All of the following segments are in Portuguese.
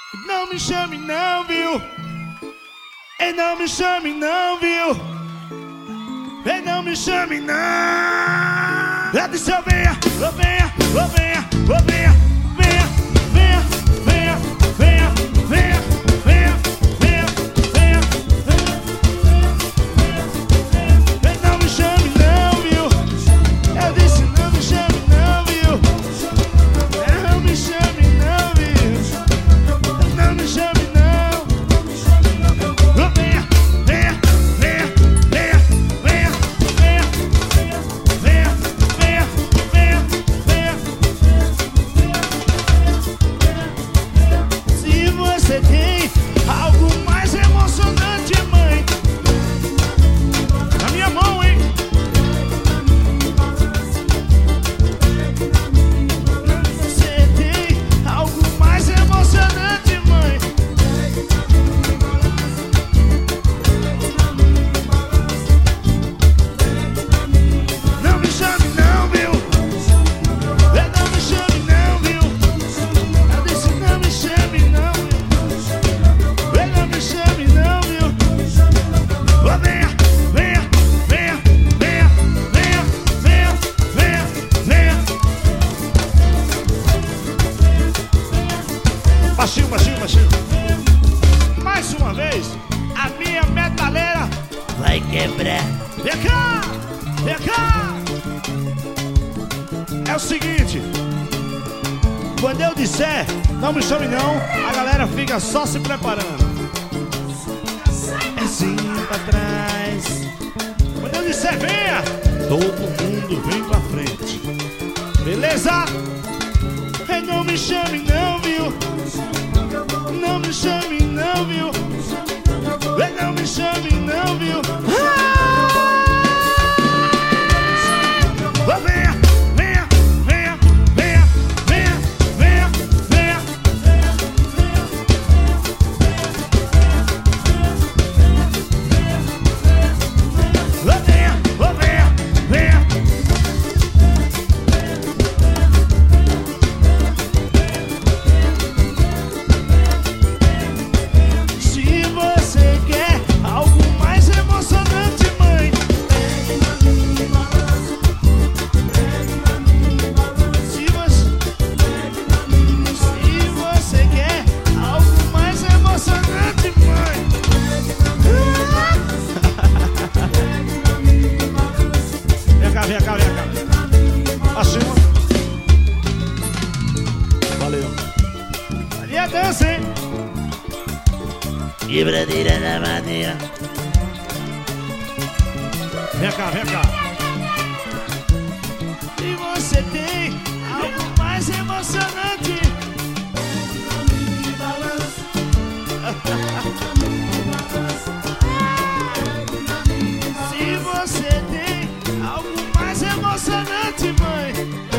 Não me chame não, viu? E não me chame não, viu? E não me chame não. Eu disse eu venha, eu venha, eu venha, eu venha, venha, venha, venha, venha, venha, venha, venha, venha, venha. E não me chame não, viu? Eu disse não me chame não, viu? Não me chame não, viu? Não me chame não. Venha, venha, venha, venha, venha, venha, venha, venha, venha, venha. Se você tem algo mais emocionante, mãe, na minha mão, hein? Você tem algo mais emocionante, mãe. Não me chame não, viu? Não me chame não, viu? Eu disse não me chame não, viu? Não me chame não, viu? Oh, venha, venha, venha, venha, venha, venha, venha, venha. Baixinho, baixinho, baixinho. Mais uma vez, a minha metaleira vai quebrar. Vem cá, vem cá. É o seguinte, quando eu disser não me chame não, a galera fica só se preparando. É assim pra trás. Quando eu disser venha, todo mundo vem pra frente. Beleza? E não me chame não, viu? Não me chame não, viu? E não me chame não, viu? Oh, venha, venha, venha, venha, venha, venha, venha. Oh, venha, oh, venha, venha. Se você quer algo mais emocionante, mãe, se você quer algo mais emocionante, mãe, vem cá, vem cá, vem cá. Acima. Valeu. Ali é dança, hein? Quebradeira na madeira. Vem cá, vem cá. E você tem algo mais emocionante. Se você tem algo mais emocionante, mãe,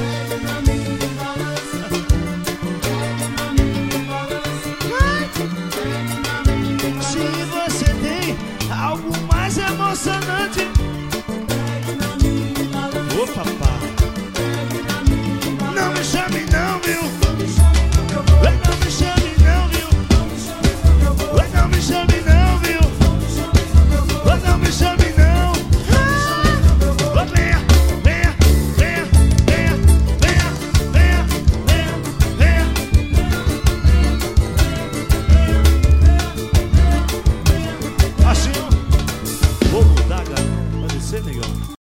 se você tem algo mais emocionante, ô papá, não me chame não, viu? Não me chame não, viu? Não me chame não, viu? Não me chame não. Venha, venha, venha, venha, venha, venha, venha, venha. Assim, vou mudar, galera. Pode ser, negão.